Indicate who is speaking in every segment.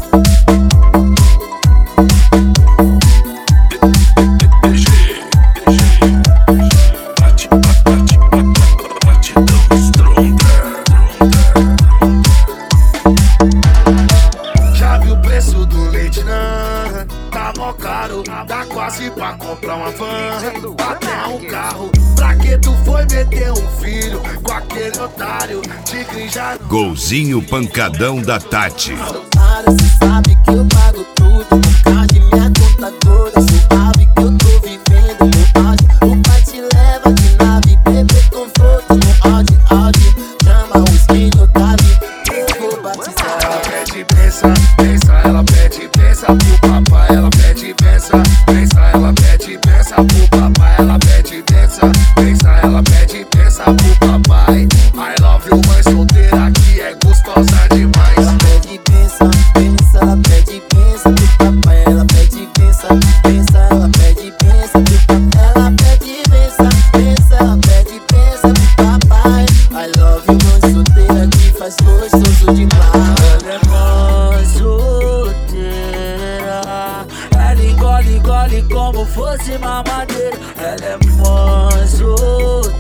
Speaker 1: Dá quase pra comprar uma van, até um carro. Pra que tu foi meter um filho com aquele otário? Tigre já não...
Speaker 2: Golzinho pancadão da Tati.
Speaker 3: Cê sabe que eu pago tudo, no card minha conta toda. Suave que eu tô vivendo no auge. O pai te leva de nave, bebê conforto no Audi. Chama o skin do Davi, eu vou batizar.
Speaker 1: Ela pede pensa, pensa, ela pede pensa pro papai. Ela pede pensa, pensa, ela pede pensa pro papai. Ela pede pensa, pensa, ela pede pensa pro papai. I love you, mãe solteira que é gostosa demais.
Speaker 3: Ela pede pensa, pensa, ela pede pensa pro papai. Ela pede pensa, pensa, ela pede pensa pro papai. Ela pede pensa, pensa, ela pede pensa pro papai. I love you, mãe solteira que faz gostoso demais.
Speaker 4: Ela é mãe solteira, ela engole como fosse mamadeira. Ela é mãe solteira,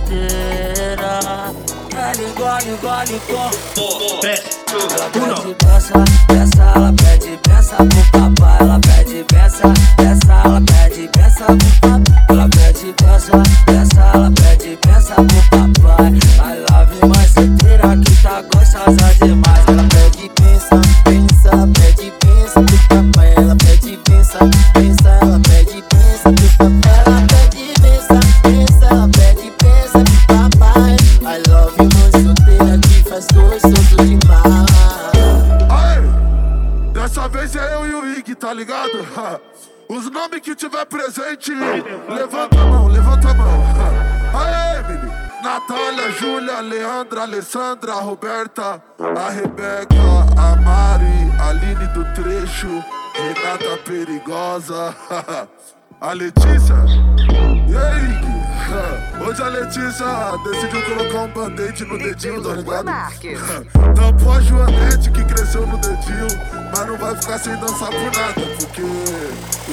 Speaker 4: ela engole como... Ela pede pensa, pensa, ela pede pensa pro papai. Ela pede pensa, pensa, ela pede pensa pro papai. Ela pede pensa, pensa, ela pede pensa pro papai. I love you, mãe solteira que tá gostosa demais.
Speaker 3: Ela pede pensa, pensa, ela pede pensa pro papai. Ela pede pensa, pensa, ela pede pensa pro papai. Ela pede pensa, pensa, ela pede pensa pro papai. I love you, mãe solteira que faz gostoso demais.
Speaker 1: Aê, dessa vez é eu e o Ig, tá ligado? Os nomes que tiver presente, levanta a mão, levanta a mão. Aê, menino. Natália, Júlia, Leandra, Alessandra, Roberta, a Rebeca, a Mari, a Aline do Trecho, Renata Perigosa, a Letícia. E aí, Gui? Hoje a Letícia decidiu colocar um band-aid no dedinho, tá ligado? Tampou a Joanete que cresceu no dedinho, mas não vai ficar sem dançar por nada, porque os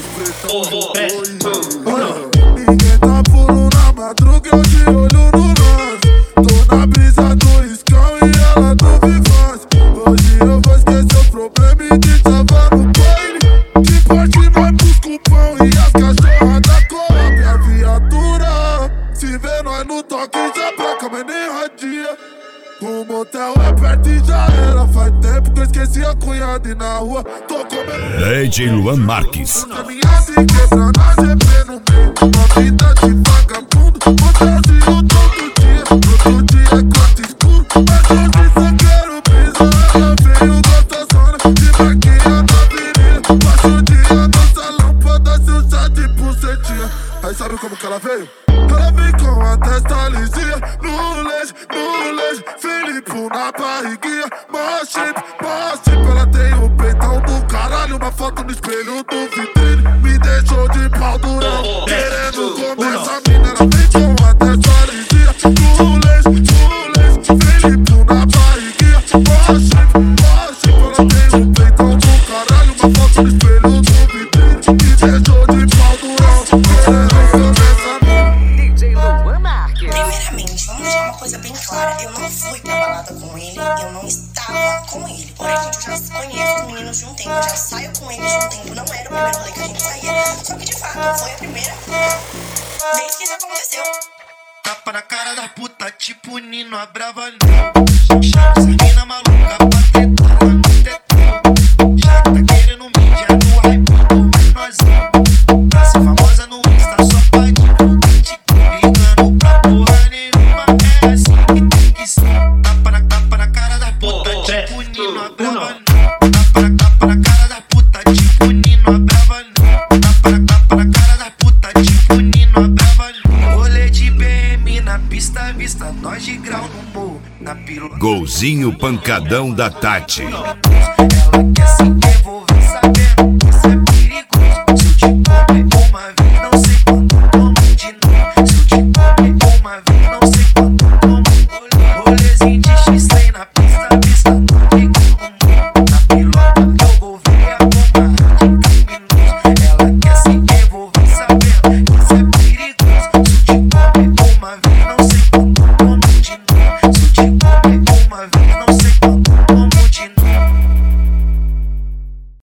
Speaker 1: pretão voam. Ninguém tá puro na madruga, eu de olho no lance. Tô na brisa do Iscão e ela do Vivaz. Hoje eu vou esquecer o problema e te salvar no baile. De parte nós busca o pão e as cachorras da Coab. A viatura, se vê nós no toque já placa, mas nem radia. O motel é perto e já era. Faz tempo que eu esqueci a cunhada e na rua tô comendo.
Speaker 2: DJ Luan Marques.
Speaker 1: Caminhada e quebrando a GP no meio. Uma vida de vagabundo, fantasia todo dia. Todo dia é quarto escuro, mas hoje só quero brisa. Ela veio gostosona, de vaquinha na avenida. Passa o dia no salão pra dar seu chá de bucetinha. Aí sabe como que ela veio? Ela vem com a testa lisinha, no leite, Felipe na barriguinha, mó shape, ela tem o peitão do caralho, uma foto no espelho do vitrine, me deixou de pau durão, querendo comer essa mina. Ela vem com a testa lisinha, no leite, Felipe na barriguinha, mó shape, ela tem o peitão do caralho, uma foto no espelho do vitrine, me deixou de pau durão, querendo comer essa mina.
Speaker 5: Primeiramente, vamos deixar uma coisa bem clara. Eu não fui pra balada com ele, eu não estava com ele. Porém, gente, eu já conheço os meninos de um tempo, eu já saio com eles de um tempo. Não era o primeiro rolê que a gente saía. Só que de fato, foi a primeira vez que isso aconteceu.
Speaker 6: Tapa na cara da puta, tipo Nino, a brava não. Chama essa mina maluca pra tentar no tetão. Já tá querendo mídia no hype, mas nós não. Pra ser famosa no Insta, só pode ligando pra porra nenhuma. É assim que tem que ser. Tapa na cara da puta, tipo Nino, a brava não. Tapa na cara da puta, tipo Nino, a brava não. Tapa na cara da puta, tipo Nino, a brava não. Rolê de BM na pista, vista nós de grau no morro. Na piroca.
Speaker 2: Golzinho pancadão da Tati.
Speaker 6: Ela quer se